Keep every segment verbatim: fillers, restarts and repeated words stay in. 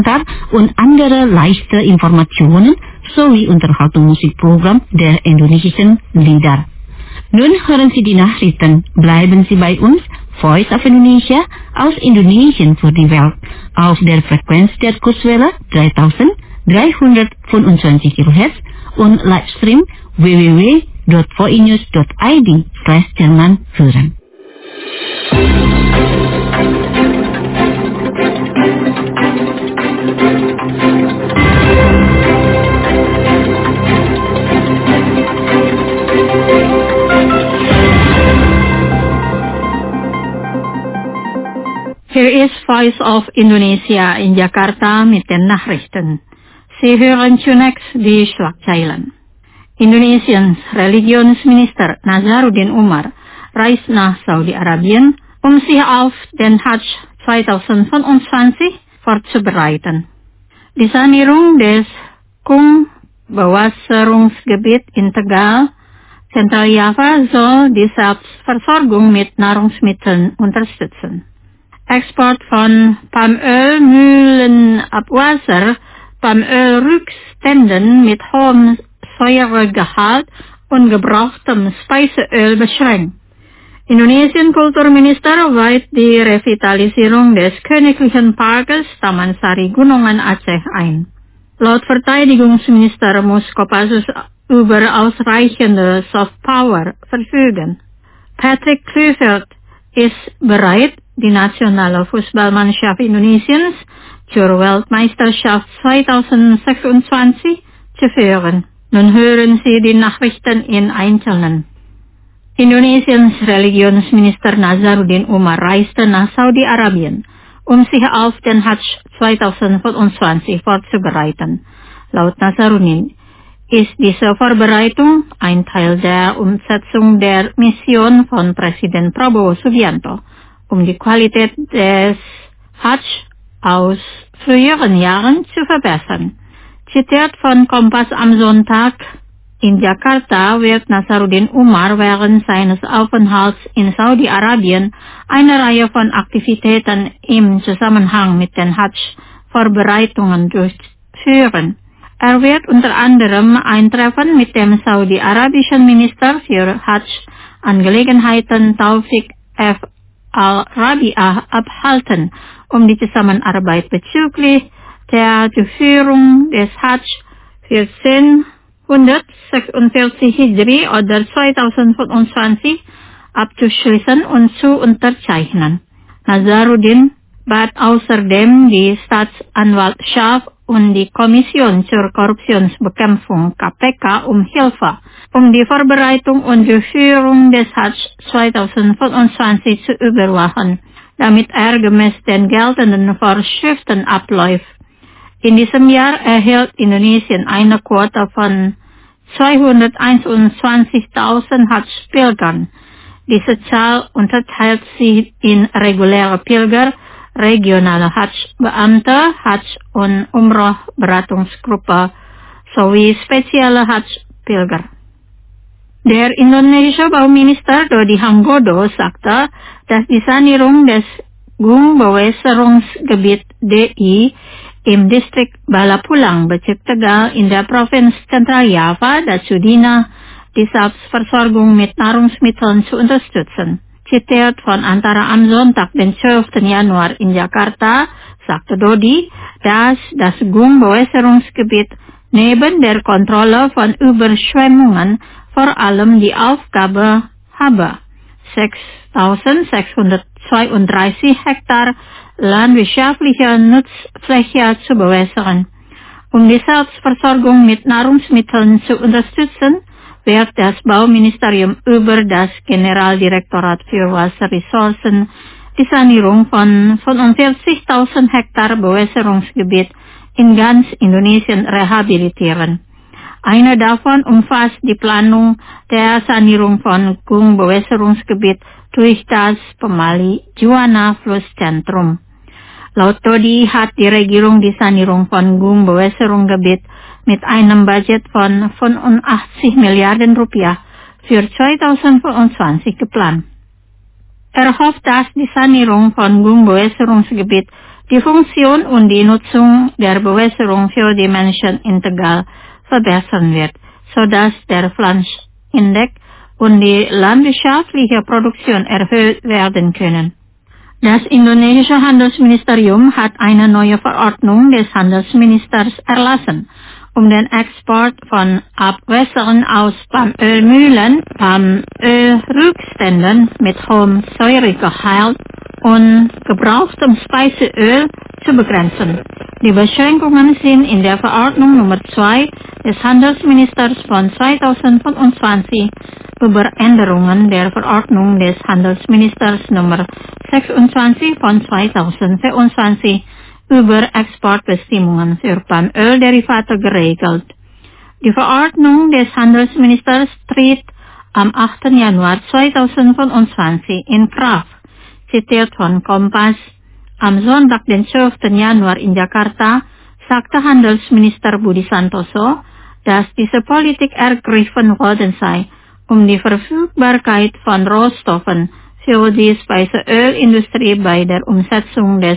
und andere leichte Informationen sowie Unterhaltungsmusikprogramm der indonesischen Lieder. Nun hören Sie die Nachrichten. Bleiben Sie bei uns, Voice of Indonesia aus Indonesien für die Welt, auf der Frequenz der Kurzwelle dreitausenddreihundertfünfundzwanzig Kilohertz und Livestream w w w dot voinews dot i d slash Jerman hören. Hier ist Voice of Indonesia in Jakarta mit den Nachrichten. Sie hören zunächst die Schlagzeilen. Indonesiens Religionsminister Nazaruddin Umar reist nach Saudi-Arabien, um sich auf den Hajj zweitausendfünfundzwanzig vorzubereiten. Die Sanierung des Kung-Bewässerungsgebiet in Tegal, Zentraljava, soll die Selbstversorgung mit Nahrungsmitteln unterstützen. Export von Palmölmühlenabwasser, Palmölrückständen mit hohem Säuregehalt und gebrauchtem Speiseöl beschränkt. Indonesien Kulturminister weiht die Revitalisierung des Königlichen Parkes Taman Sari Gunungan Aceh ein. Laut Verteidigungsminister muss Kopassus über ausreichende Softpower verfügen. Patrick Kluivert ist bereit, die nationale Fußballmannschaft Indonesiens zur Weltmeisterschaft zweitausendsechsundzwanzig zu führen. Nun hören Sie die Nachrichten in Einzelnen. Indonesiens Religionsminister Nazaruddin Umar reiste nach Saudi-Arabien, um sich auf den Hajj zweitausendfünfundzwanzig vorzubereiten. Laut Nazaruddin ist diese Vorbereitung ein Teil der Umsetzung der Mission von Präsident Prabowo Subianto, um die Qualität des Hajj aus früheren Jahren zu verbessern. Zitiert von Kompass am Sonntag: In Jakarta wird Nazaruddin Umar während seines Aufenthalts in Saudi-Arabien eine Reihe von Aktivitäten im Zusammenhang mit den Hajj-Vorbereitungen durchführen. Er wird unter anderem ein Treffen mit dem saudi-arabischen Minister für Hajj-Angelegenheiten Taufik F. Al-Rabi'ah abhalten, um die Zusammenarbeit bezüglich der Durchführung des Hajj vierzehnhundertsechsundvierzig Hijri oder zweitausendfünfundzwanzig abzuschließen und zu unterzeichnen. Nazaruddin bat außerdem die Staatsanwaltschaft und die Kommission zur Korruptionsbekämpfung K P K um Hilfe, um die Vorbereitung und Durchführung des Hajj zweitausendfünfundzwanzig zu überwachen, damit er gemäß den geltenden Vorschriften abläuft. In diesem Jahr erhält Indonesien eine Quote von zweihunderteinundzwanzigtausend Hajj-Pilgern. Diese Zahl unterteilt sich in reguläre Pilger, regionale Hajj-Beamte, Hajj- und Umrah-Beratungsgruppe sowie spezielle Hajj-Pilger. Der indonesische Bauminister Dodi Hanggodo sagte, dass die Sanierung des Gung-Bewässerungsgebiet D I im Distrikt Balapulang, Bezirk Tegal in der Provinz Zentraljava dazu diene, die Selbstversorgung mit Nahrungsmitteln zu unterstützen. Zitiert von Antara am Sonntag, den zwölften Januar in Jakarta, sagte Dodi, dass das Gung-Bewässerungsgebiet neben der Kontrolle von Überschwemmungen vor allem die Aufgabe habe, sechstausendsechshundertzweiunddreißig Hektar landwirtschaftliche Nutzfläche zu bewässern. Um die Selbstversorgung mit Nahrungsmitteln zu unterstützen, wird das Bauministerium über das Generaldirektorat für Wasserressourcen die Sanierung von fünfundvierzigtausend Hektar Bewässerungsgebiet in ganz Indonesien rehabilitieren. Eine davon umfasst die Planung der Sanierung von Gung-Bewässerungsgebiet durch das Pemali Juwana Flusszentrum. Laut Dodi hat die Regierung die Sanierung von Gung-Bewässerungsgebiet mit einem Budget von fünfundachtzig Milliarden Rupiah für zweitausendfünfundzwanzig geplant. Er hofft, dass die Sanierung von Gung-Bewässerungsgebiet Die Funktion und die Nutzung der Bewässerung für die Menschen integral verbessern wird, sodass der Pflanzenindex und die landwirtschaftliche Produktion erhöht werden können. Das indonesische Handelsministerium hat eine neue Verordnung des Handelsministers erlassen, um den Export von Abwässern aus Palmölmühlen, Palmölrückständen mit hohem Säuregehalt und gebrauchtem Speiseöl zu begrenzen. Die Beschränkungen sind in der Verordnung Nummer zwei des Handelsministers von zweitausendfünfundzwanzig über Änderungen der Verordnung des Handelsministers Nummer sechsundzwanzig von zweitausendvierundzwanzig über Exportbestimmungen für Palmölderivate geregelt. Die Verordnung des Handelsministers tritt am achten Januar zweitausendfünfundzwanzig in Kraft. Zitiert von Kompas, am Sonntag, den zwölften Januar in Jakarta, sagte Handelsminister Budi Santoso, dass diese Politik ergriffen worden sei, um die Verfügbarkeit von Rohstoffen für die Speiseölindustrie bei der Umsetzung des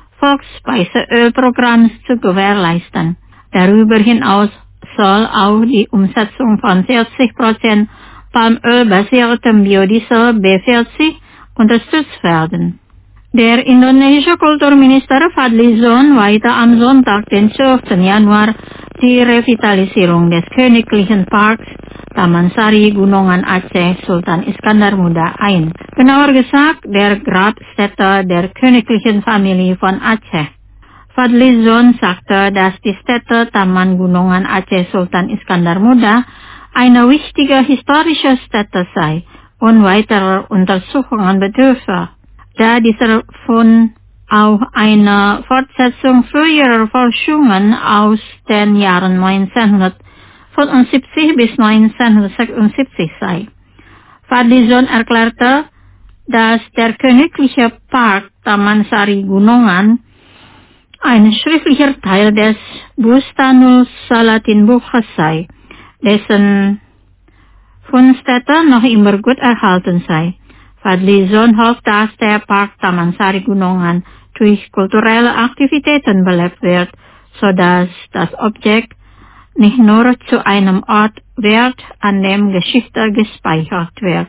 Volksspeiseölprogramms zu gewährleisten. Darüber hinaus soll auch die Umsetzung von vierzig Prozent palmölbasiertem Biodiesel B vierzig unterstützt werden. Der indonesische Kulturminister Fadlizon weihte am Sonntag, den zwölften Januar, die Revitalisierung des Königlichen Parks Taman Sari Gunungan Aceh Sultan Iskandar Muda ein. Genauer gesagt, der Grabstätte der königlichen Familie von Aceh. Fadlizon sagte, dass die Stätte Taman Gunungan Aceh Sultan Iskandar Muda eine wichtige historische Stätte sei und weiterer Untersuchungen bedürfe, da dieser Fund auch eine Fortsetzung früherer Forschungen aus den Jahren neunzehnhundertfünfundsiebzig bis neunzehnhundertsechsundsiebzig sei. Fadlizon erklärte, dass der königliche Park Taman Sari Gunungan ein schriftlicher Teil des Bustanul Salatin Buches sei, dessen Fundstätte noch immer gut erhalten sei. Fadlizon hofft, dass der Park Taman Sari Gunungan durch kulturelle Aktivitäten belebt wird, sodass das Objekt nicht nur zu einem Ort wird, an dem Geschichte gespeichert wird.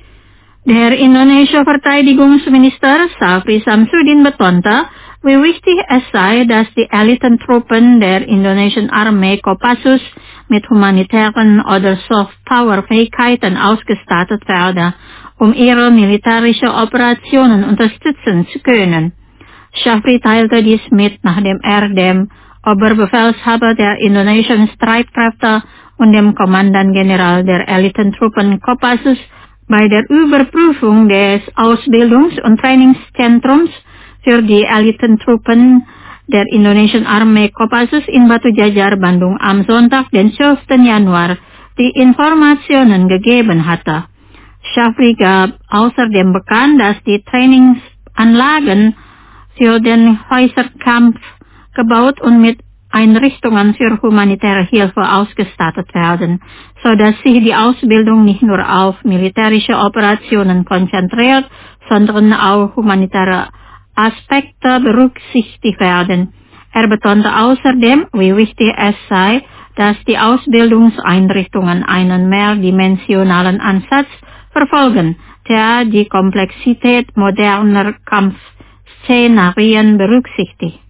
Der indonesische Verteidigungsminister Safri Samsudin betonte, wie wichtig es sei, dass die Elitentruppen der indonesischen Armee Kopassus mit humanitären oder Soft-Power-Fähigkeiten ausgestattet werde, um ihre militärische Operationen unterstützen zu können. Safri teilte dies mit, nachdem er dem Oberbefehlshaber der indonesischen Streitkräfte und dem Kommandant General der Elitentruppen Kopassus bei der Überprüfung des Ausbildungs- und Trainingszentrums für die Elitentruppen der indonesischen Armee Kopassus in Batu Jajar, Bandung am Sonntag, den zwölften Januar, die Informationen gegeben hatte. Safri gab außerdem bekannt, dass die Trainingsanlagen für den Häuserkampf gebaut und mit Einrichtungen für humanitäre Hilfe ausgestattet werden, sodass sich die Ausbildung nicht nur auf militärische Operationen konzentriert, sondern auch humanitäre Aspekte berücksichtigt werden. Er betonte außerdem, wie wichtig es sei, dass die Ausbildungseinrichtungen einen mehrdimensionalen Ansatz verfolgen, der die Komplexität moderner Kampfszenarien berücksichtigt.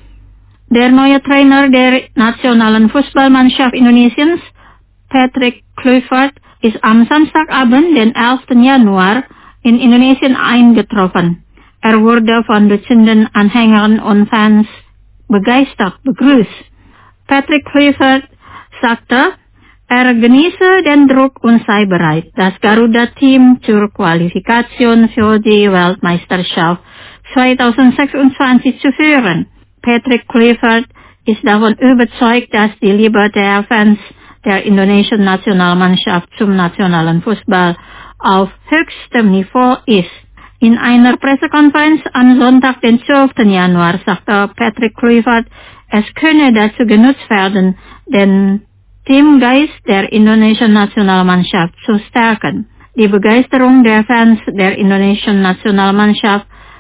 Der neue Trainer der nationalen Fußballmannschaft Indonesiens, Patrick Kluivert, ist am Samstagabend, den elften Januar, in Indonesien eingetroffen. Er wurde von Dutzenden Anhängern und Fans begeistert begrüßt. Patrick Kluivert sagte, er genieße den Druck und sei bereit, das Garuda-Team zur Qualifikation für die Weltmeisterschaft zweitausendsechsundzwanzig zu führen. Patrick Kluivert ist davon überzeugt, dass die Liebe der Fans der indonesischen Nationalmannschaft zum nationalen Fußball auf höchstem Niveau ist. In einer Pressekonferenz am Sonntag, den zwölften Januar, sagte Patrick Kluivert, es könne dazu genutzt werden, den Teamgeist der indonesischen Nationalmannschaft zu stärken. Die Begeisterung der Fans der indonesischen Nationalmannschaft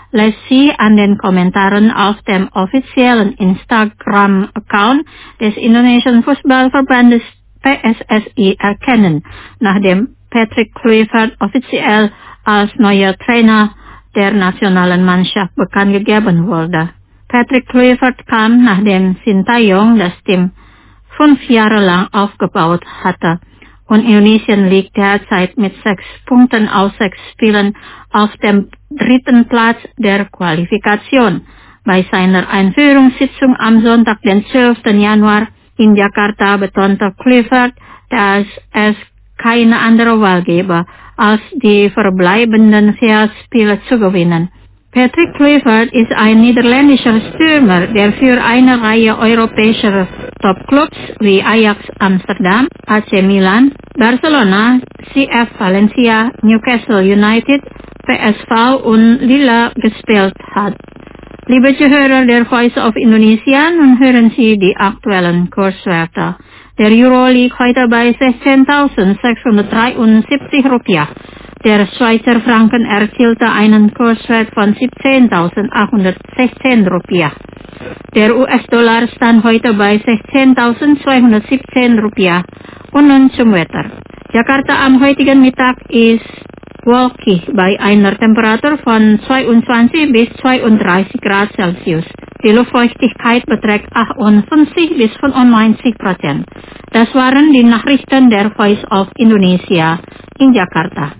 lässt sie an den Kommentaren auf dem offiziellen Instagram-Account des indonesischen Fußballverbandes P S S I erkennen, nachdem Patrick Kluivert offiziell als neuer Trainer der nationalen Mannschaft bekannt gegeben wurde. Patrick Kluivert kam, nachdem Sintayong das Team fünf Jahre lang aufgebaut hatte, und Indonesien liegt derzeit mit sechs Punkten aus sechs Spielen auf dem dritten Platz der Qualifikation. Bei seiner Einführungssitzung am Sonntag, den zwölften Januar in Jakarta, betonte Kluivert, dass es keine andere Wahl gäbe, als die verbleibenden vier Spiele zu gewinnen. Patrick Kluivert ist ein niederländischer Stürmer, der für eine Reihe europäischer Topclubs wie Ajax Amsterdam, A C Milan, Barcelona, C F Valencia, Newcastle United, P S V und Lille gespielt hat. Liebe Zuhörer der Voice of Indonesia, nun hören Sie die aktuellen Kurswerte. Der Euro liegt heute bei sechzehntausendsechshundertdreiundsiebzig Rupiah. Der Schweizer Franken erzielte einen Kurswert von siebzehntausendachthundertsechzehn Rupiah. Der U S-Dollar stand heute bei sechzehntausendzweihundertsiebzehn Rupiah. Und nun zum Wetter. Jakarta am heutigen Mittag ist wolkig bei einer Temperatur von zweiundzwanzig bis zweiunddreißig Grad Celsius. Die Luftfeuchtigkeit beträgt achtundfünfzig bis fünfundneunzig Prozent. Das waren die Nachrichten der Voice of Indonesia in Jakarta.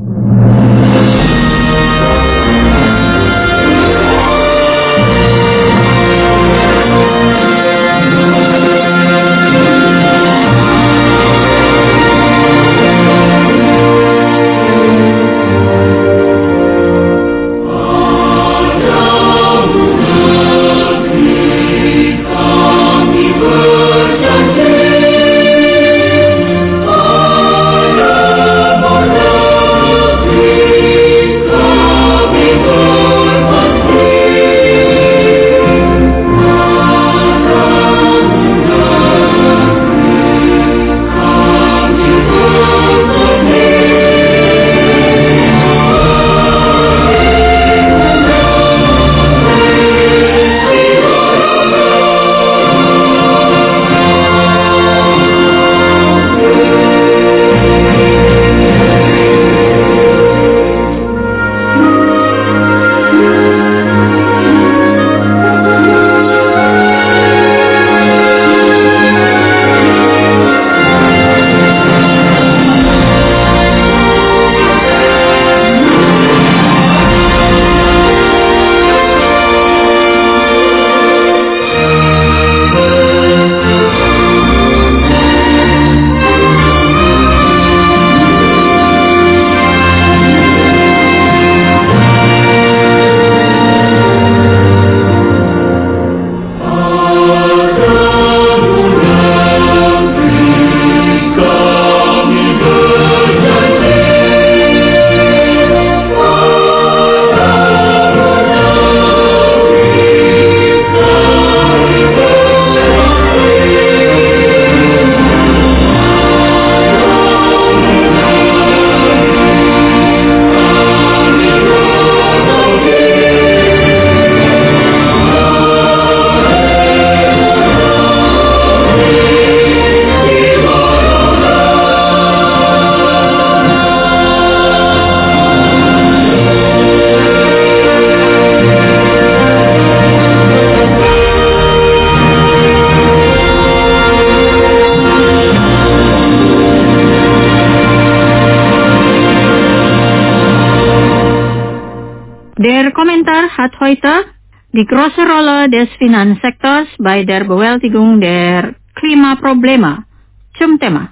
Der Kommentar hat heute die große Rolle des Finanzsektors bei der Bewältigung der Klimaprobleme zum Thema.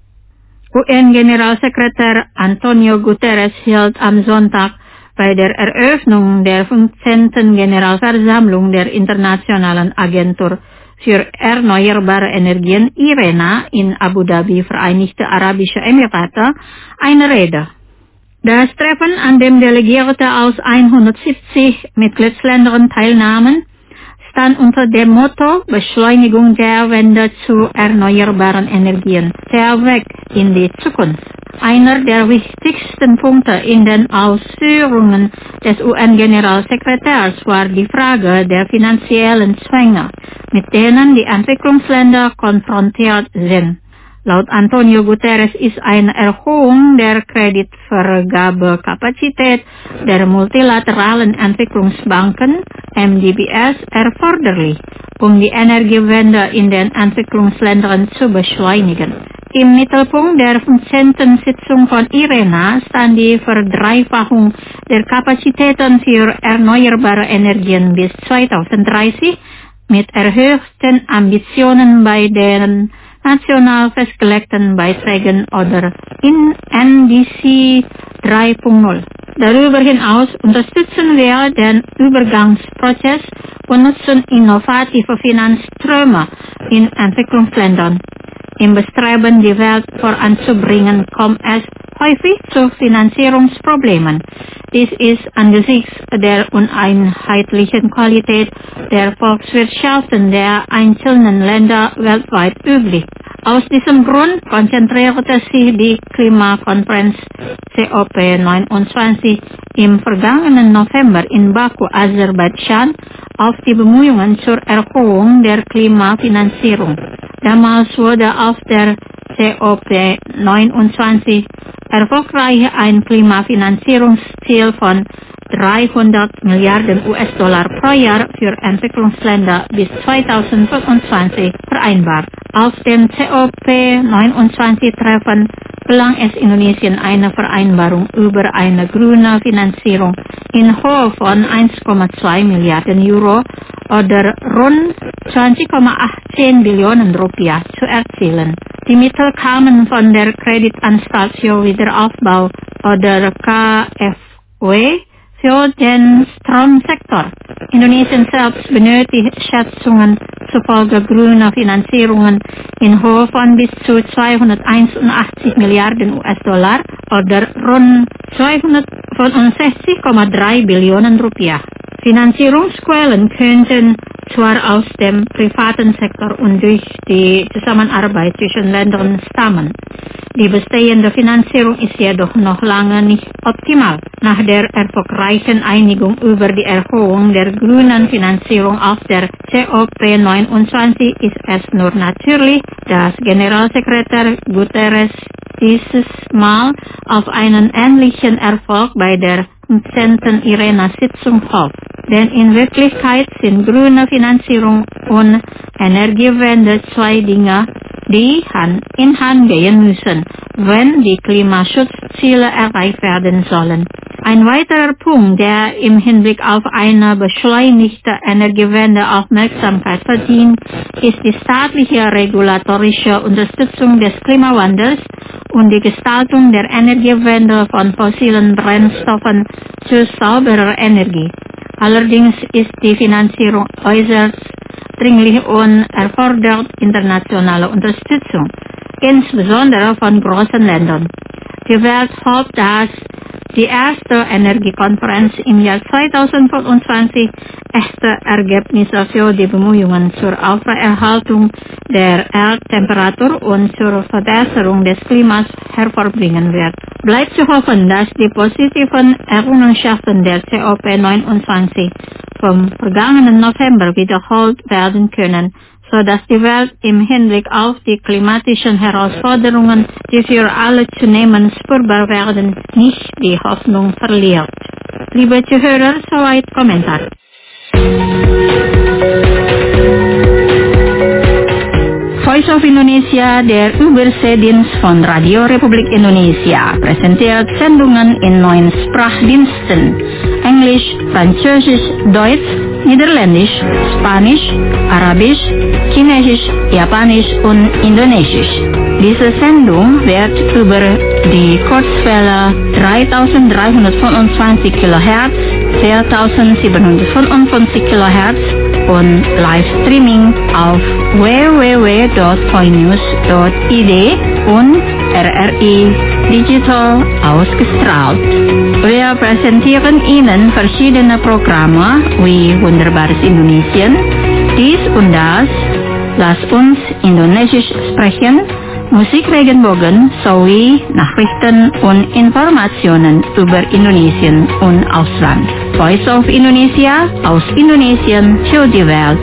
U N-Generalsekretär Antonio Guterres hielt am Sonntag bei der Eröffnung der fünfzehnten Generalversammlung der Internationalen Agentur für Erneuerbare Energien I R E N A in Abu Dhabi, Vereinigte Arabische Emirate, eine Rede. Das Treffen, an dem Delegierte aus hundertsiebzig Mitgliedsländern teilnahmen, stand unter dem Motto Beschleunigung der Wende zu erneuerbaren Energien, der Weg in die Zukunft. Einer der wichtigsten Punkte in den Ausführungen des U N-Generalsekretärs war die Frage der finanziellen Zwänge, mit denen die Entwicklungsländer konfrontiert sind. Laut Antonio Guterres ist eine Erhöhung der Kreditvergabekapazität der multilateralen Entwicklungsbanken M D B S erforderlich, um die Energiewende in den Entwicklungsländern zu beschleunigen. Im Mittelpunkt der fünfzehnten Sitzung von IRENA stand die Verdreifachung der Kapazitäten für erneuerbare Energien bis zweitausenddreißig mit erhöhten Ambitionen bei den national festgelegten Beiträgen oder in N D C drei Punkt null. Darüber hinaus unterstützen wir den Übergangsprozess und nutzen innovative Finanzströme in Entwicklungsländern. Im Bestreben, die Welt voranzubringen, kommt es häufig zu Finanzierungsproblemen. Dies ist angesichts der uneinheitlichen Qualität der Volkswirtschaften der einzelnen Länder weltweit üblich. Aus diesem Grund konzentrierte sich die Klimakonferenz C O P neunundzwanzig im vergangenen November in Baku, Aserbaidschan, auf die Bemühungen zur Erhöhung der Klimafinanzierung. Damals wurde auf der C O P neunundzwanzig erfolgreich ein Klimafinanzierungsziel von dreihundert Milliarden U S-Dollar pro Jahr für Entwicklungsländer bis zweitausendfünfundzwanzig vereinbart. Auf dem C O P neunundzwanzig-Treffen gelang es Indonesien, eine Vereinbarung über eine grüne Finanzierung in Höhe von eins Komma zwei Milliarden Euro oder rund zwanzig Komma achtzehn Billionen Rupiah zu erzielen. Die Mittel kamen von der Kreditanstalt für Wiederaufbau oder K F W für den Stromsektor. Indonesien selbst benötigt Schätzungen zufolge grüne Finanzierungen in Höhe von bis zu zweihunderteinundachtzig Milliarden U S-Dollar oder rund zweihundertfünfundsechzig Komma drei Billionen Rupiah. Finanzierungsquellen könnten zwar aus dem privaten Sektor und durch die Zusammenarbeit zwischen Ländern stammen. Die bestehende Finanzierung ist jedoch noch lange nicht optimal. Nach der erfolgreichen Einigung über die Erhöhung der grünen Finanzierung auf der C O P neunundzwanzig ist es nur natürlich, dass Generalsekretär Guterres dieses Mal auf einen ähnlichen Erfolg bei der fünfzehnten IRENA-Sitzung hofft. Denn in Wirklichkeit sind grüne Finanzierung und Energiewende zwei Dinge, die Hand in Hand gehen müssen, wenn die Klimaschutzziele erreicht werden sollen. Ein weiterer Punkt, der im Hinblick auf eine beschleunigte Energiewende Aufmerksamkeit verdient, ist die staatliche regulatorische Unterstützung des Klimawandels und die Gestaltung der Energiewende von fossilen Brennstoffen zu sauberer Energie. Allerdings ist die Finanzierung äußerst dringlich und erfordert internationale Unterstützung, insbesondere von großen Ländern. Die Welt hofft, dass die erste Energiekonferenz im Jahr zweitausendfünfundzwanzig echte Ergebnisse für die Bemühungen zur Aufrechterhaltung der Erdtemperatur und zur Verbesserung des Klimas hervorbringen wird. Bleibt zu hoffen, dass die positiven Errungenschaften der C O P neunundzwanzig vom vergangenen November wiederholt werden können, sodass die Welt im Hinblick auf die klimatischen Herausforderungen, die für alle zunehmend spürbar werden, nicht die Hoffnung verliert. Liebe Zuhörer, soweit Kommentar. Voice of Indonesia, der Überseedienst von Radio Republik Indonesia, präsentiert Sendungen in neun Sprachdiensten: Englisch, Französisch, Deutsch, Niederländisch, Spanisch, Arabisch, Chinesisch, Japanisch und Indonesisch. Diese Sendung wird über die Kurzwelle dreitausenddreihundertfünfundzwanzig Kilohertz, viertausendsiebenhundertfünfundfünfzig Kilohertz und Livestreaming auf w w w punkt voinews punkt i d und R R I Digital ausgestrahlt. Wir präsentieren Ihnen verschiedene Programme wie Wunderbares Indonesien, Dies und das, lass uns Indonesisch sprechen, Musik Regenbogen sowie Nachrichten und Informationen über Indonesien und Ausland. Voice of Indonesia aus Indonesien für die Welt.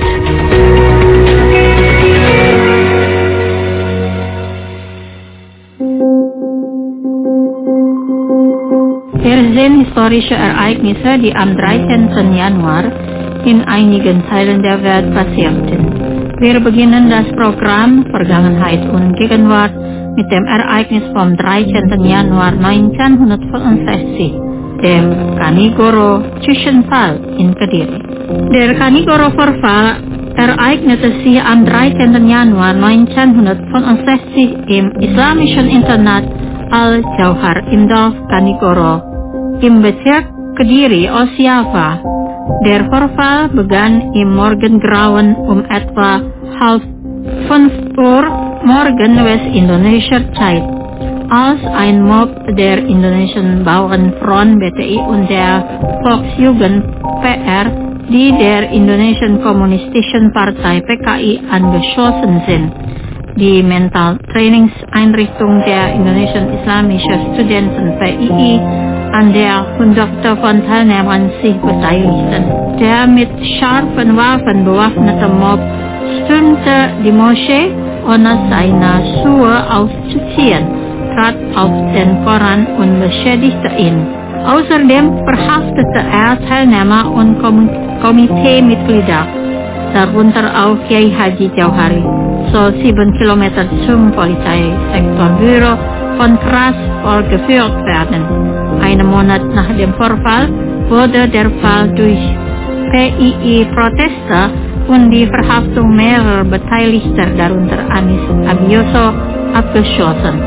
Wir sehen historische Ereignisse, die am dreizehnten Januar in einigen Teilen der Welt passierten. Wir beginnen das Programm Vergangenheit und Gegenwart mit dem Ereignis vom dreizehnten Januar neunzehnhundertfünfundsechzig, dem Kanigoro-Zwischenfall in Kediri. Der Kanigoro-Vorfall ereignete sich am dreizehnten Januar neunzehnhundertfünfundsechzig im islamischen Internat Al-Jauhar im Dorf Kanigoro im Bezirk Kediri, Ostjava. Der Vorfall begann im Morgengrauen um etwa halb fünf Uhr morgen westindonesischer Zeit, als ein Mob der Indonesischen Bauernfront B T I und der Volksjugend P R, die der Indonesischen Kommunistischen Partei P K I angeschlossen sind, die Mentaltrainingseinrichtung der Indonesischen Islamischen Studenten P I I, an der Hunderte von Teilnehmern sich beteiligten. Der mit scharfen Waffen bewaffnete Mob stürmte die Moschee, ohne seine Schuhe auszuziehen, trat auf den Koran und beschädigte ihn. Außerdem verhaftete er Teilnehmer und Kom- Komiteemitglieder, darunter auch Kiai Haji Jauhari, so sieben Kilometer zum Polizeisektorbüro von Kras vorgeführt werden. Einen Monat nach dem Vorfall wurde der Fall durch P I I-Protester und die Verhaftung mehrerer Beteiligter, darunter Anis Abioso, abgeschlossen.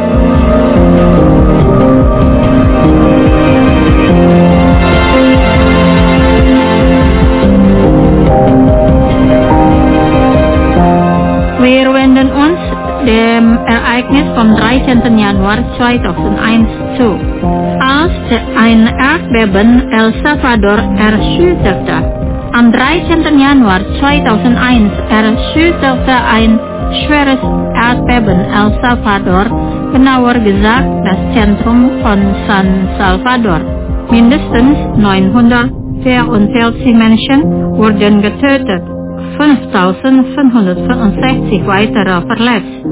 Wir wenden uns dem Ereignis vom dreizehnten Januar zweitausendeins zu, als ein Erdbeben El Salvador erschütterte. Am dreizehnten Januar zweitausendeins erschütterte ein schweres Erdbeben El Salvador, genauer gesagt das Zentrum von San Salvador. Mindestens neunhundertvierundvierzig Menschen wurden getötet, fünftausendfünfhundertfünfundsechzig weitere verletzt.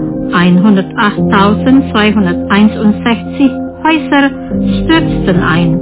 hundertachttausendzweihunderteinundsechzig Häuser stürzten ein,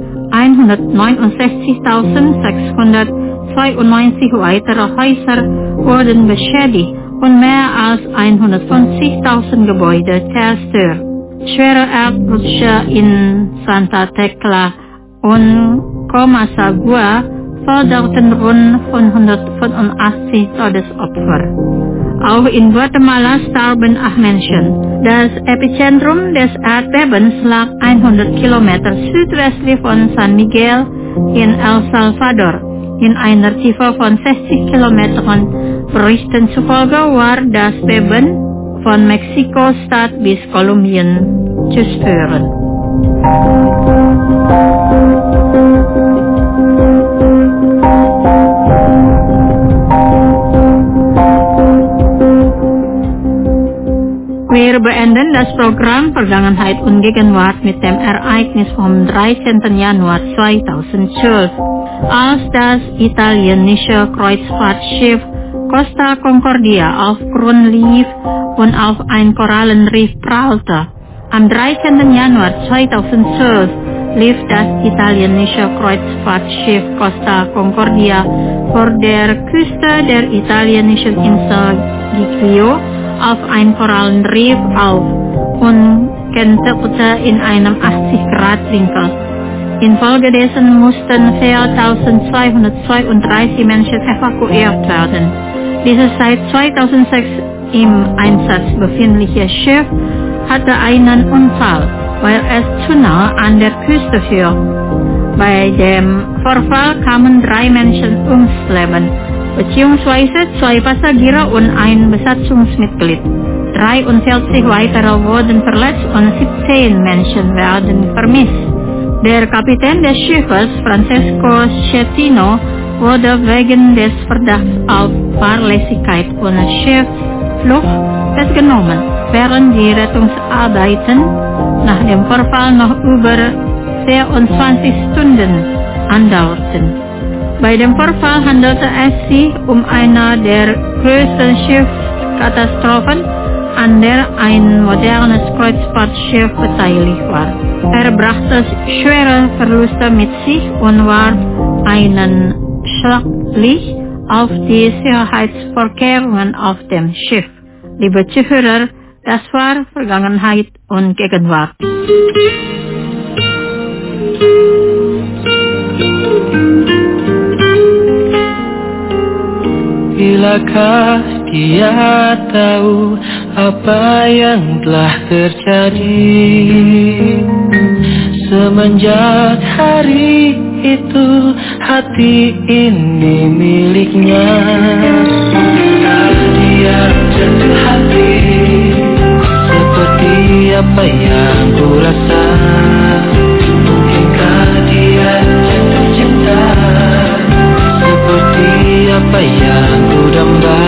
hundertneunundsechzigtausendsechshundertzweiundneunzig weitere Häuser wurden beschädigt und mehr als hundertfünfzigtausend Gebäude zerstört. Schwere Erdrutsche in Santa Tecla und Comasagua forderten rund hundertfünfundachtzig Todesopfer. Auch in Guatemala starben acht Menschen. Das Epizentrum des Erdbebens lag hundert Kilometer südwestlich von San Miguel in El Salvador, in einer Tiefe von sechzig Kilometern. Berichten zufolge war das Beben von Mexiko-Stadt bis Kolumbien zu spüren. Wir beenden das Programm Vergangenheit und Gegenwart mit dem Ereignis vom dreizehnten Januar zweitausendzwölf, als das italienische Kreuzfahrtschiff Costa Concordia auf Grund lief und auf ein Korallenriff prallte. Am dreizehnten Januar zweitausendzwölf lief das italienische Kreuzfahrtschiff Costa Concordia vor der Küste der italienischen Insel Giglio auf ein Korallenriff auf und kenterte in einem achtzig Grad Winkel. Infolgedessen mussten viertausendzweihundertzweiunddreißig Menschen evakuiert werden. Dieses seit zweitausendsechs im Einsatz befindliche Schiff hatte einen Unfall, weil es zu nah an der Küste fuhr. Bei dem Vorfall kamen drei Menschen ums Leben, beziehungsweise zwei Passagiere und ein Besatzungsmitglied. dreiundvierzig weitere wurden verletzt und siebzehn Menschen werden vermisst. Der Kapitän des Schiffes, Francesco Schettino, wurde wegen des Verdachts auf Fahrlässigkeit ohne Schiffsflucht festgenommen, während die Rettungsarbeiten nach dem Vorfall noch über vierundzwanzig Stunden andauerten. Bei dem Vorfall handelte es sich um eine der größten Schiffskatastrophen, an der ein modernes Kreuzfahrtschiff beteiligt war. Er brachte schwere Verluste mit sich und warf einen Schlaglicht auf die Sicherheitsvorkehrungen auf dem Schiff. Liebe Zuhörer, das war Vergangenheit und Gegenwart. Bilakah dia tahu apa yang telah terjadi semenjak hari itu hati ini miliknya. Bilakah dia jatuh hati seperti apa yang ku rasa? Mungkinkah dia jatuh cinta seperti apa yang ku damba?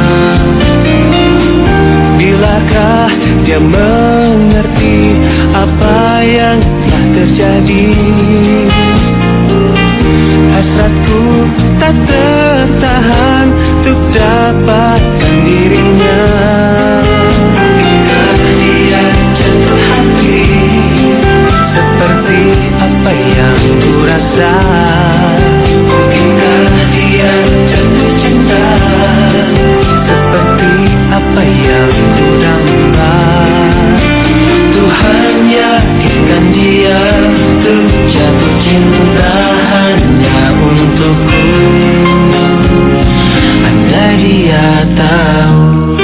Bilakah dia mengerti apa yang telah terjadi? Hasratku tak tertahan untuk dapatkan dirinya. Mungkinkah dia jatuh hati seperti apa yang ku rasa? Mungkinkah dia jatuh cinta seperti apa yang ku damba? Tuhan yakinkan dia untuk jatuh cinta hanya untukku. Andai dia tahu.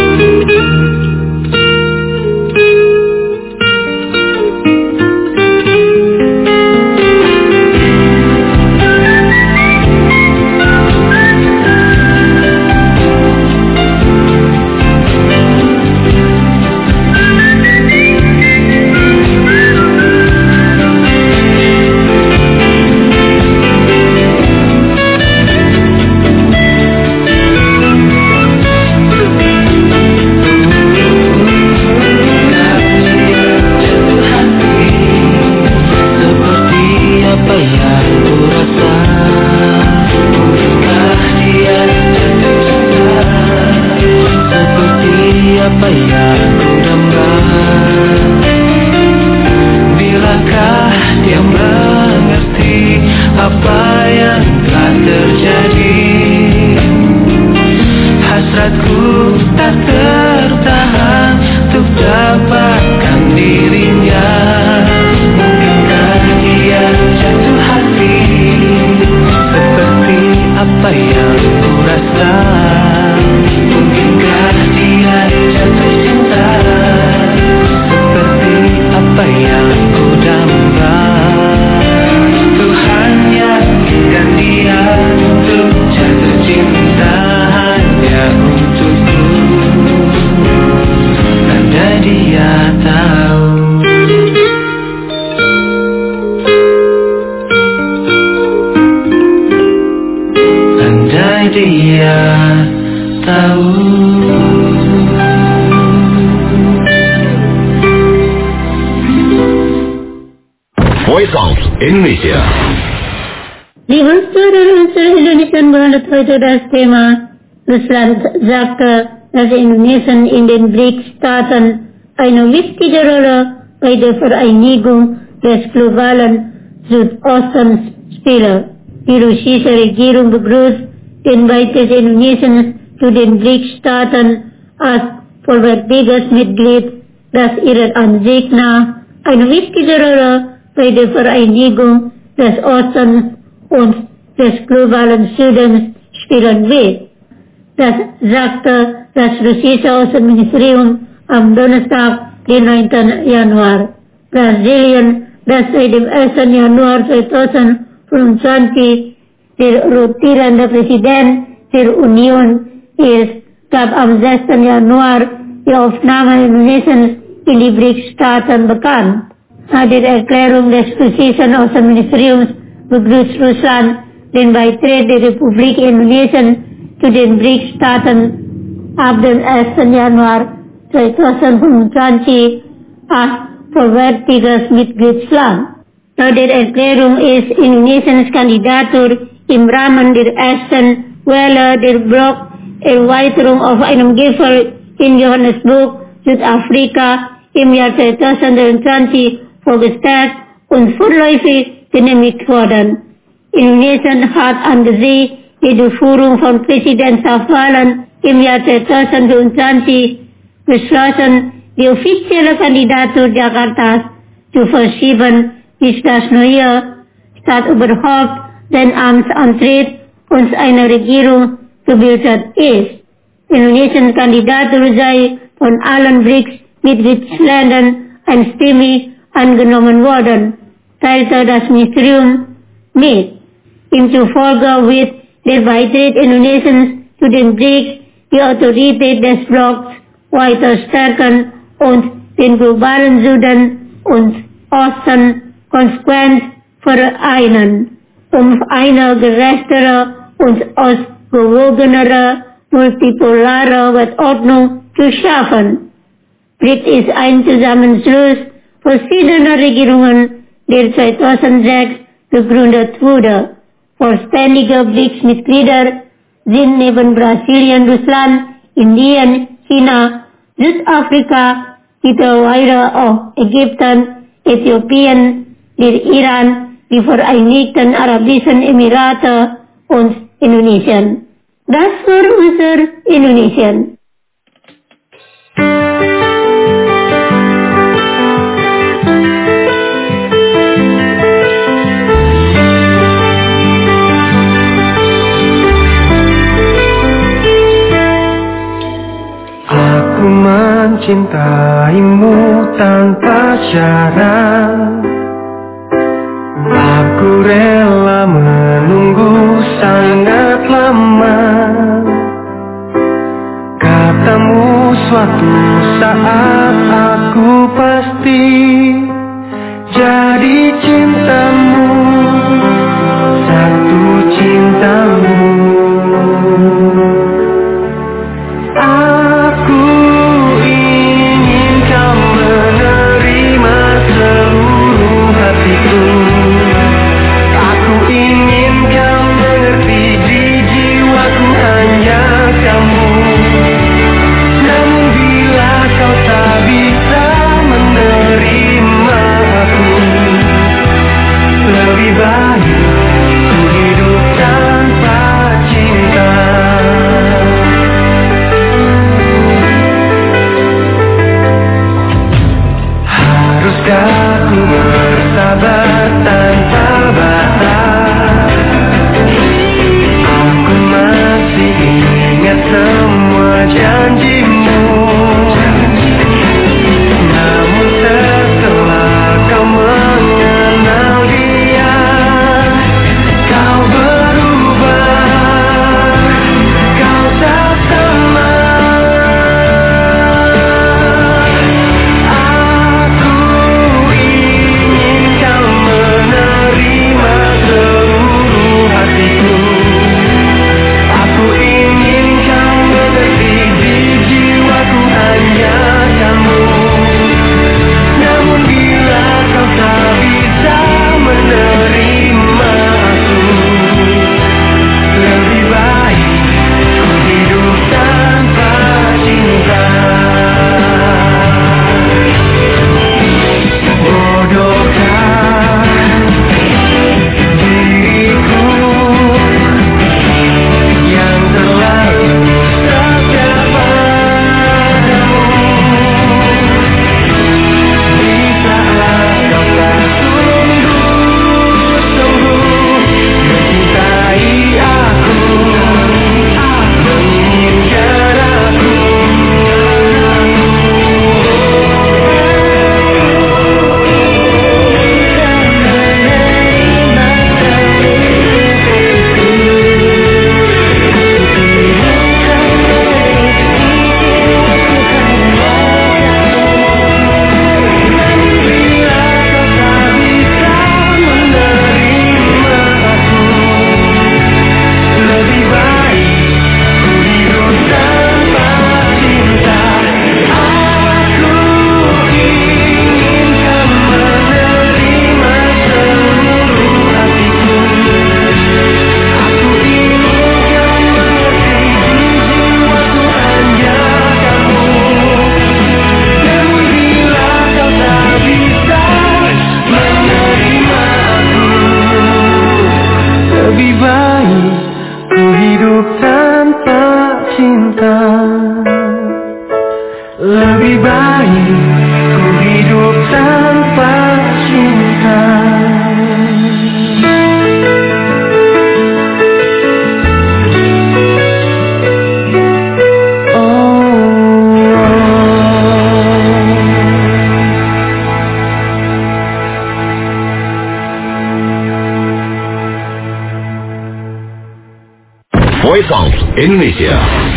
Voice of Indonesia. Liebe Zuhörer unserer Indonesien behandelt heute das Thema Russland sagte, dass Indonesien in den B R I C-Staaten eine wichtige Rolle bei der Vereinigung des globalen Südostens spiele. Die russische Regierung begrüßt den Beitritt Indonesiens zu den B R I C-Staaten als vollwertiges Mitglied, das ihrer Ansicht nach eine wichtige Rolle bei der Vereinigung des Ostens und des globalen Südens spielen wird. Das sagte das russische Außenministerium am Donnerstag, den neunten Januar. Brasilien, das seit dem ersten Januar zweitausendfünfundzwanzig der rotierende Präsident der Union ist, gab am sechsten Januar die Aufnahme Indonesiens in die B R I C-Staaten bekannt. Nach der Erklärung des russischen Außenministeriums begrüßt Russland den beitritt der Republik Indonesien zu den B R I C-Staaten ab dem ersten Januar zweitausendfünfundzwanzig als vollwertiges Mitgliedsland. Laut der Erklärung ist Indonesiens Kandidatur im Rahmen der ersten Welle der Blockerweiterung auf einem Gipfel in Johannesburg, Südafrika im Jahr zweitausenddreiundzwanzig vorgestellt und vorläufig genehmigt worden. Indonesien hat angesichts der Durchführung von Präsidentschaftswahlen im Jahr zweitausendfünfundzwanzig beschlossen, die offizielle Kandidatur Jakartas zu verschieben, bis das neue Staatsoberhaupt den Amtsantritt und eine Regierung gebildet ist. Indonesiens Kandidatur sei von allen B R I C-Mitgliedsländern einstimmig angenommen worden, teilte das Ministerium mit. Ihm zufolge wird der Beitritt Indonesiens zu den B R I C die Autorität des Blocks weiter stärken und den globalen Süden und Osten konsequent vereinen, um eine gerechtere und ausgewogenere multipolare Weltordnung zu schaffen. B R I C ist ein Zusammenschluss verschiedener Regierungen, der zweitausendsechs gegründet wurde. Vollständige B R I C-Mitglieder sind neben Brasilien, Russland, Indien, China, Südafrika, mittlerweile auch Ägypten, Äthiopien, der Iran, die Vereinigten Arabischen Emirate und Indonesien. Das war unser Indonesien. Aku mencintaimu tanpa syarat. Aku rela menunggu sangat lama. Katamu suatu saat aku pasti jadi cintamu, satu cintamu. Aku ingin kau menerima seluruh hatiku. Aku ingin kau mengerti di jiwaku hanya kamu. Namun bila kau tak bisa menerima aku, lebih baik ku hidup tanpa Indonesia.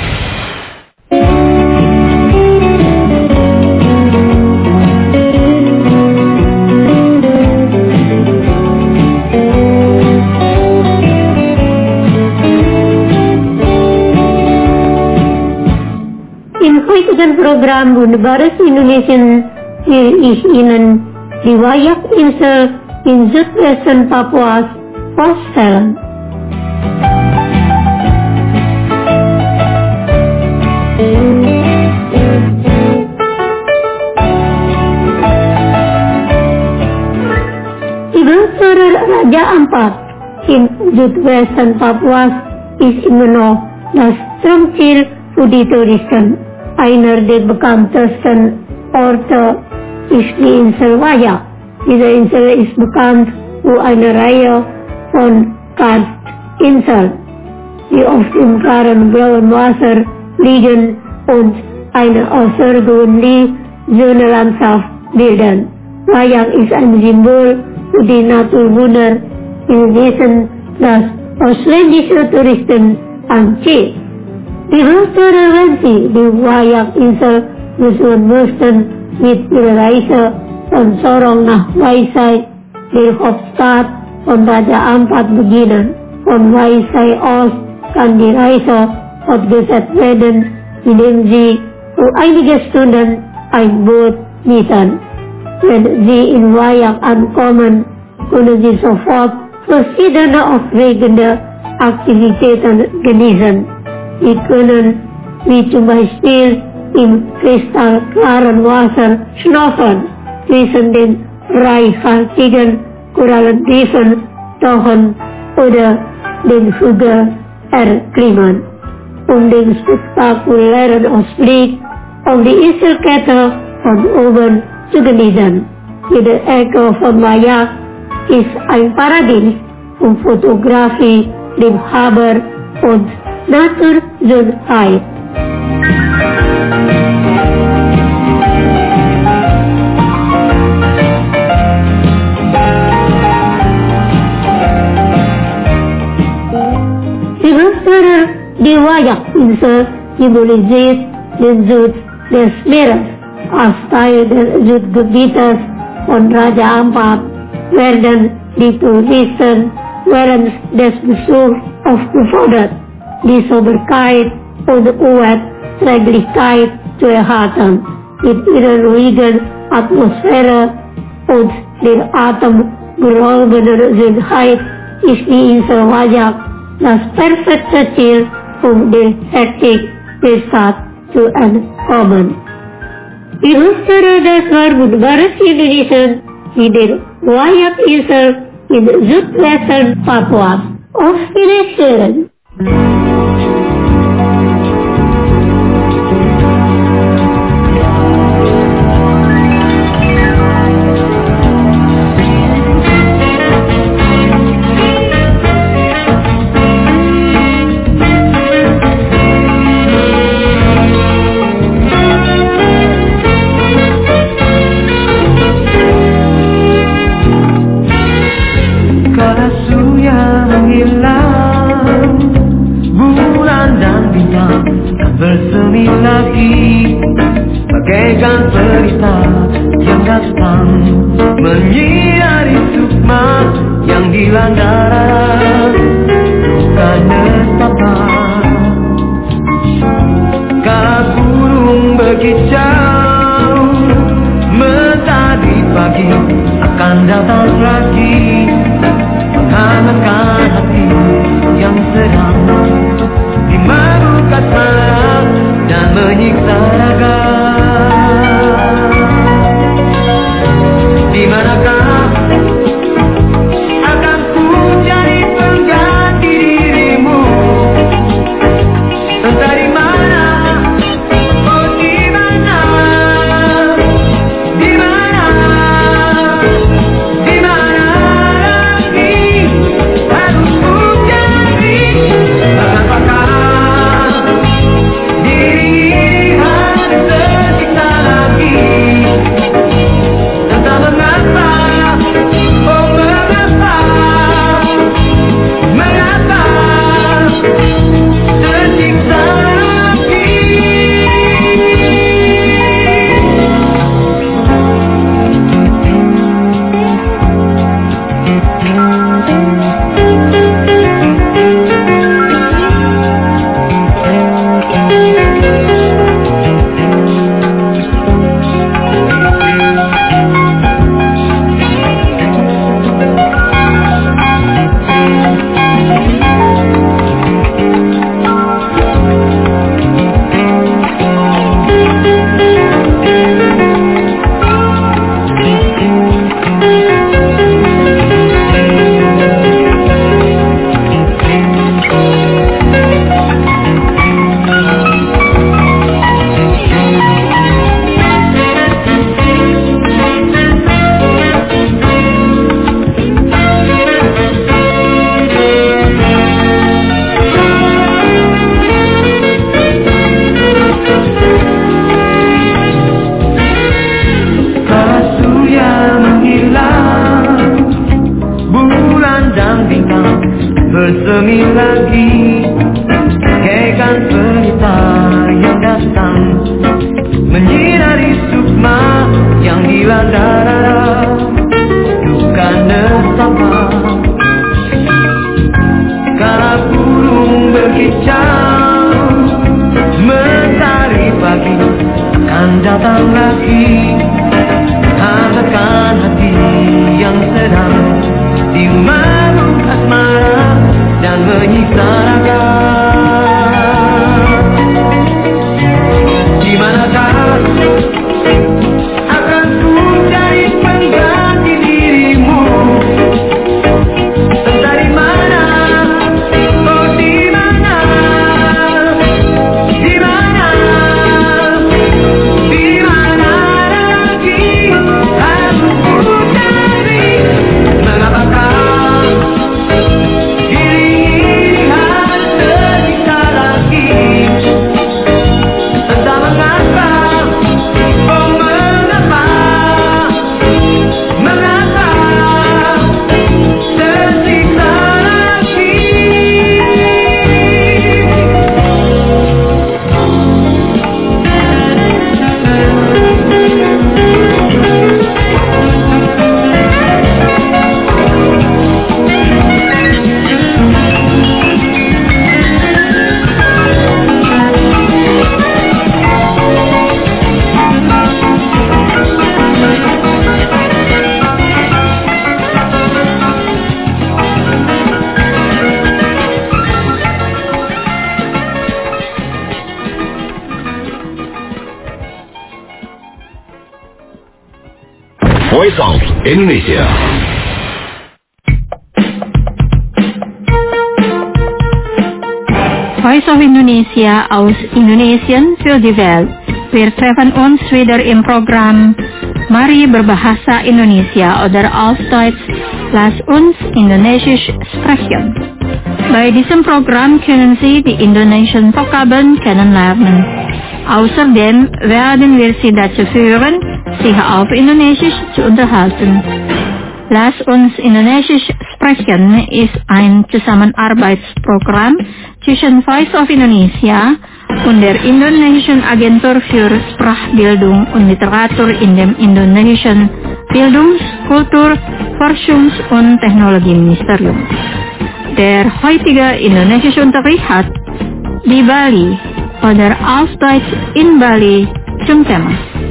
Inhoitigen program Bundesbares Indonesian hier is Ihnen riwayat Insel in Zuidwesten Papua voorstellen. Ibu Raja Ampat in Zuidwesten Papua is immer das Stromziel für die Touristen. Einer der bekanntesten Orte ist die Insel Wajak. Diese Insel ist bekannt für eine Reihe von Karstinseln, die oft im klaren blauen Wasser liegen und eine außergewöhnlich schöne Landschaft bilden. Wajak ist ein Symbol für die Naturwunder Indonesien, das ausländische Touristen anzieht. Die größte Referenz, die Wajak-Insel besuchen mussten, mit ihrer Reise von Sorong nach Waisai, der Hauptstadt von Raja Ampat, beginnen. Von Waisai aus kann die Reise fortgesetzt werden, indem Sie für einige Stunden ein Boot mieten. Wenn Sie in Wajak ankommen, können Sie sofort verschiedene aufregende Aktivitäten genießen. Sie können, wie zum Beispiel im kristallklaren Wasser schnorcheln, zwischen den reichhaltigen Korallenriefen tauchen oder den Hügel erklimmen. Um den spektakulären Ausblick auf die Inselkette von oben zu genießen. Jede Ecke von Wajak ist ein Paradies für Fotografie, Liebhaber und Naturschönheit. Die Wüste die Wajak-Insel symbolisiert den Süd des Meeres. Als Teil des Südgebietes von Raja Ampat werden die Touristen während des Besuchs aufgefordert, die Sauberkeit und Unerträglichkeit zu erhalten. Mit ihrer ruhigen Atmosphäre und der atemberaubenden Schönheit ist die Insel Wajak das perfekte Ziel, um der Hektik der Stadt zu entkommen. Die Rüstere des Bundesbares Indonesien in der Wajak-Insel in Südwesten Papua. Auf Wiedersehen! Bersemi lagi bagaikan pelita yang datang menyinari sukma yang dilanda duka nestapa. Kala burung berkicau mentari pagi akan datang lagi menghangatkan hati yang sedang dimarukan malam dan menyiksa raga. Di manakah akan ku cari pengganti dirimu? Entah di mana, oh di mana, di mana, di mana. stigma yang dilanda duka nesama. Kala burung berkicau mentari pagi akan datang lagi, hangatkan hati yang sedang dimanuk asmara dan menyiksa raga. Di manakah akan ku cari pengganti dirimu? Entah di mana, oh di mana, di mana, di mana lagi harus ku cari? Mengapakah diri ini harus tersiksa lagi? Entah mengapa, oh mengapa, mengapa tersiksa lagi? Voice of Indonesia. Voice of Indonesia aus Indonesian für die Welt. Wir treffen uns wieder im Programm Mari berbahasa Indonesia oder auf Deutsch, lass uns Indonesisch sprechen. Bei diesem Programm können Sie die indonesischen Vokabeln kennenlernen. Außerdem werden wir Sie dazu führen, sich auf Indonesisch zu unterhalten. Lass uns Indonesisch sprechen ist ein Zusammenarbeitsprogramm zwischen Voice of Indonesia und der Indonesischen Agentur für Sprachbildung und Literatur in dem Indonesischen Bildungs-, Kultur-, Forschungs- und Technologieministerium. Der heutige indonesische Unterricht hat di Bali oder auf Deutsch in Bali zum Thema.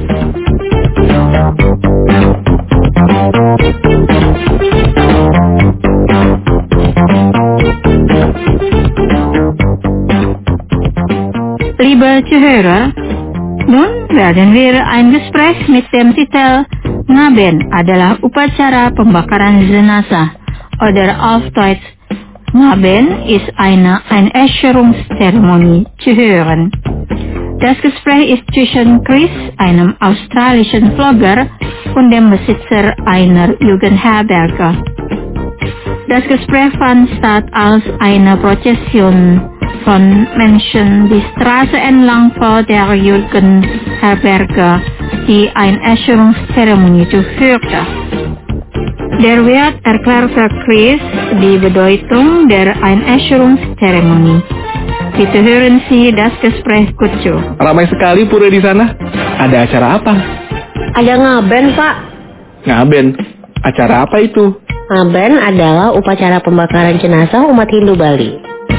Liebe Zuhörer, nun werden wir ein Gespräch mit dem Titel Ngaben adalah upacara pembakaran jenazah oder auf Deutsch Ngaben ist eine Einäscherungszeremonie zu hören. Das Gespräch ist zwischen Chris, einem australischen Vlogger, und dem Besitzer einer Jugendherberge. Das Gespräch fand statt, als eine Prozession von Menschen die Straße entlang vor der Jugendherberge die Einäscherungszeremonie durchführte. Der Wirt erklärte Chris die Bedeutung der Einäscherungszeremonie. Bitte hören Sie das Gespräch gut zu. Ramai sekali pura di sana. Ada acara apa? Ada ngaben, Pak. Ngaben. Acara apa itu? Ngaben adalah upacara pembakaran jenazah umat Hindu Bali.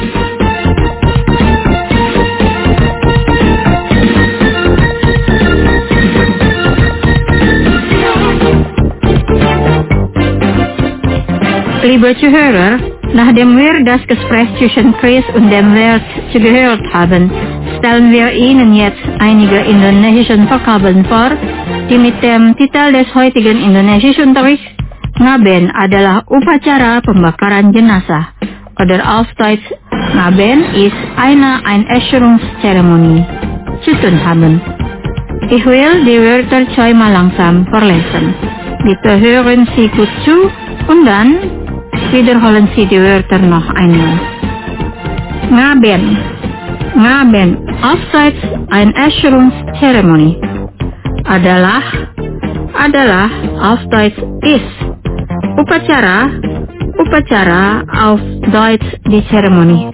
Liebe Zuhörer, nachdem wir das Gespräch zwischen Chris und dem Wirt zugehört haben, stellen wir Ihnen jetzt einige indonesische Vokabeln vor, die mit dem Titel des heutigen indonesischen Unterrichts Ngaben adalah upacara pembakaran jenazah oder auf Deutsch Ngaben ist eine Einäscherungszeremonie zu tun haben. Ich will die Wörter zweimal langsam vorlesen. Bitte hören Sie gut zu und dann wiederholen Sie die Wörter noch einmal. Ngaben. Ngaben, auf Deutsch Einäscherungszeremonie. Adalah, adalah, auf Deutsch ist. Upacara, upacara, auf Deutsch die Zeremonie.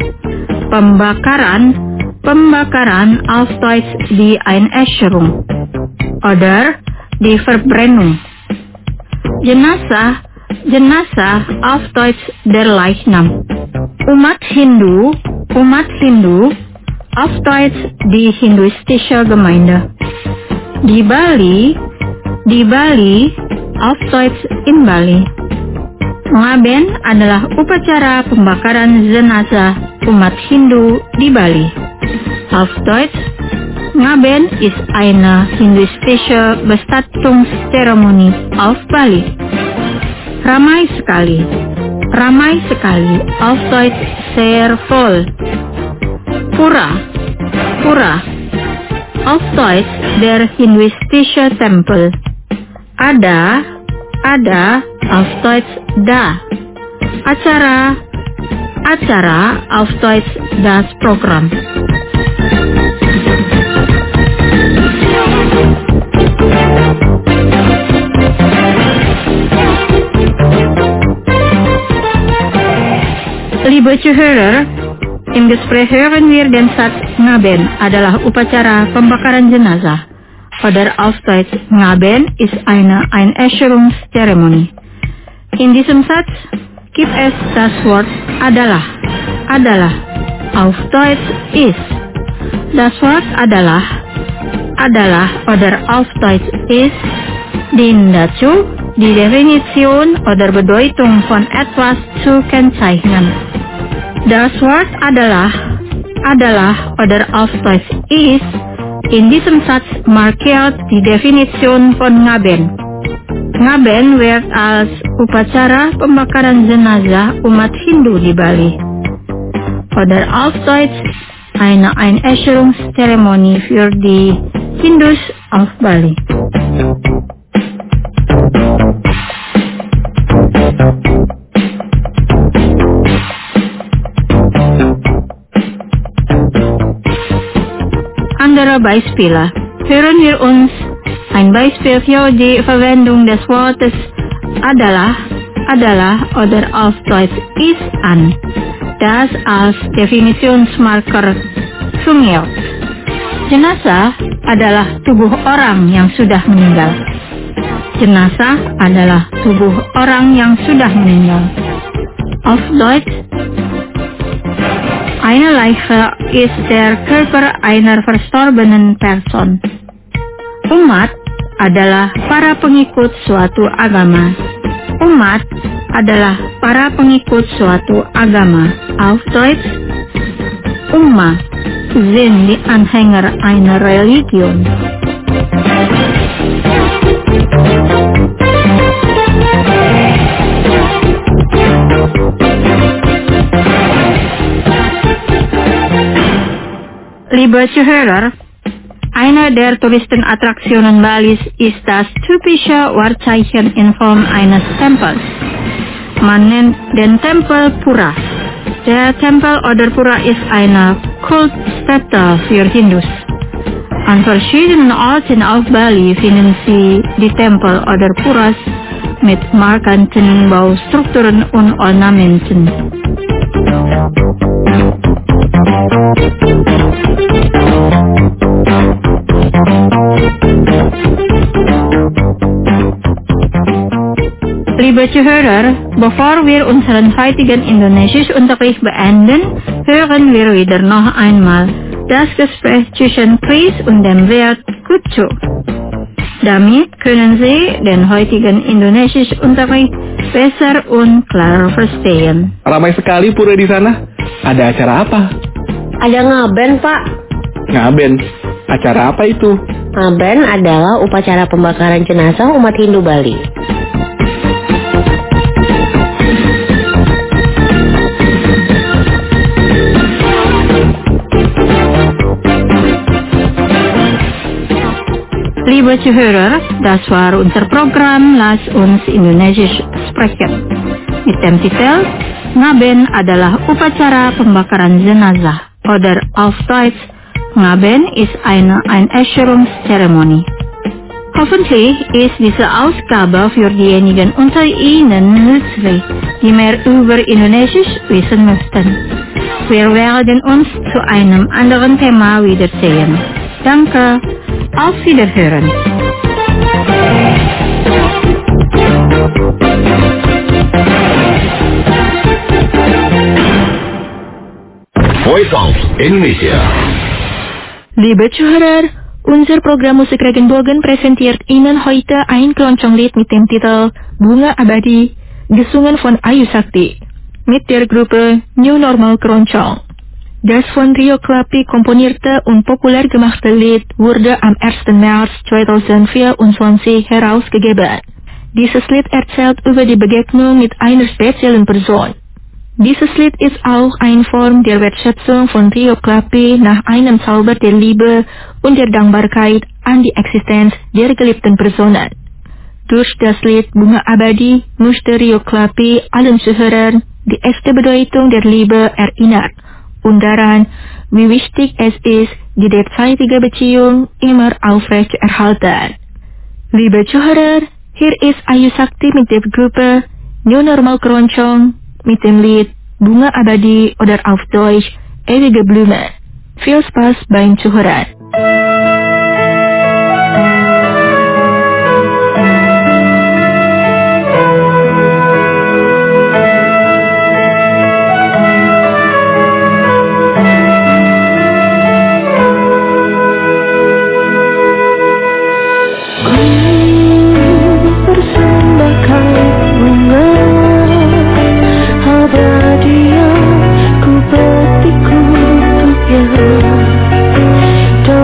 Pembakaran, pembakaran, auf Deutsch die Einäscherung. oder die Verbrennung. Jenazah, Jenazah auf Deutsch der Leichnam. Umat Hindu, Umat Hindu, auf Deutsch die hinduistische Gemeinde. Di Bali, di Bali, auf Deutsch in Bali. Ngaben adalah upacara pembakaran jenazah umat Hindu di Bali. Auf Deutsch, Ngaben ist eine hinduistische Bestattungszeremonie auf Bali. Ramai sekali, ramai sekali, auf Deutsch sehr voll. Pura, Pura, auf Deutsch der hinduistische Tempel. Ada, ada, auf Deutsch da. Acara, acara, auf Deutsch das Programm. Liebe Zuhörer, im Gespräch hören wir den Satz Ngaben adalah upacara pembakaran jenazah. Oder auf Deutsch, Ngaben ist eine Einäscherungszeremonie. In diesem Satz gibt es das Wort adalah, adalah, auf Deutsch ist. Das Wort adalah, adalah oder auf Deutsch ist dient dazu, die Definition oder Bedeutung von etwas zu kennzeichnen. Das Wort adalah, adalah oder auf Deutsch ist in diesem Satz markiert die Definition von Ngaben. Ngaben wird als upacara pembakaran jenazah umat Hindu di Bali. Oder auf Deutsch eine Einäscherungszeremonie für die Hindus auf Bali. Andere Beispiele. Hören wir uns ein Beispiel für die Verwendung des Wortes adalah, adalah oder auf Deutsch ist an, das als Definitionsmarker fungiert. Jenazah adalah tubuh orang yang sudah meninggal. Jenazah adalah tubuh orang yang sudah meninggal. Auf Deutsch, eine Leiche ist der Körper einer verstorbenen Person. Umat adalah para pengikut suatu agama. Umat adalah para pengikut suatu agama. Auf Deutsch, Ummah sind die Anhänger einer Religion. Liebe Zuhörer, eine der Touristenattraktionen Balis ist das typische Wahrzeichen in Form eines Tempels. Man nennt den Tempel Pura. Der Tempel oder Pura ist eine Kultstätte für Hindus. An verschiedenen Orten auf Bali finden Sie die Tempel oder Puras mit markanten Baustrukturen und Ornamenten. Liebe Zuhörer, bevor wir unseren heutigen Indonesisch-Unterricht beenden, hören wir wieder noch einmal das Gespräch zwischen Chris und dem Wert Kutsu. Damit können Sie den heutigen Indonesisch-Unterricht besser und klarer verstehen. Ramai sekali pura di sana. Ada acara apa? Ada ngaben, Pak. Ngaben. Acara apa itu? Ngaben adalah upacara pembakaran jenazah umat Hindu Bali. Liebe Zuhörer, das war unser Programm Lass uns Indonesisch sprechen. Mit dem Titel Ngaben adalah upacara pembakaran jenazah oder auf Deutsch Ngaben ist eine Einäscherungszeremonie. Hoffentlich ist diese Ausgabe für diejenigen unter Ihnen nützlich, die mehr über Indonesisch wissen möchten. Wir werden uns zu einem anderen Thema wiedersehen. Danke, auf Wiederhören. Voice of Indonesia. Liebe Zuhörer, unser Programm Musik Regenbogen präsentiert Ihnen heute ein Keroncong-Lied mit dem Titel Bunga Abadi, gesungen von Ayu Sakti, mit der Gruppe New Normal Keroncong. Das von Rio Klapi komponierte und populär gemachte Lied wurde am ersten März zweitausendvierundzwanzig herausgegeben. Dieses Lied erzählt über die Begegnung mit einer speziellen Person. Dieses Lied ist auch eine Form der Wertschätzung von Rio Klapi nach einem Zauber der Liebe und der Dankbarkeit an die Existenz der geliebten Personen. Durch das Lied Bunga Abadi möchte Rio Klapi allen Zuhörern die echte Bedeutung der Liebe erinnern und daran, wie wichtig es ist, die derzeitige Beziehung immer aufrecht zu erhalten. Liebe Zuhörer, hier ist Ayu Sakti mit der Gruppe New Normal Keroncong mit dem Lied Bunga Abadi oder auf Deutsch Ewige Blume. Viel Spaß beim Zuhören. Abadi yang ku petik untuknya.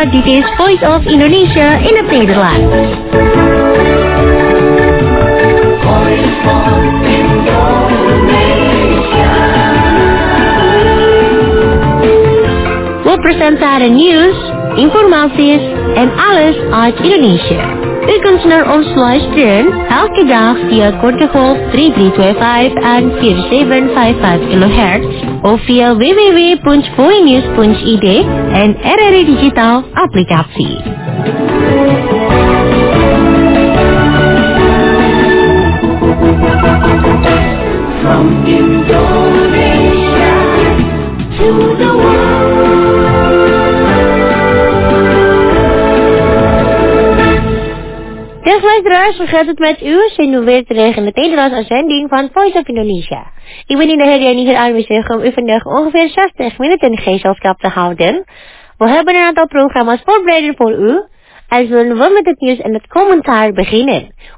dit is Voice of Indonesia in het Nederlands. We presenteren nieuws, informaties en alles uit Indonesia. U kunt naar ons luisteren elke dag via korte golf drie drie twee vijf en vier zeven vijf vijf kilohertz of via w w w punt voinews punt i d en R R I Digital applicatie. From Indonesia to the world. Dag luisteraars, hoe gaat het met u? We zijn nu weer terug in de Nederlandse uitzending van Voice of Indonesia. Ik ben in de Heriani hier aanwezig om u vandaag ongeveer zestig minuten gezelschap te houden. We hebben een aantal programma's voorbereid voor u. En zullen we met het nieuws en het commentaar beginnen.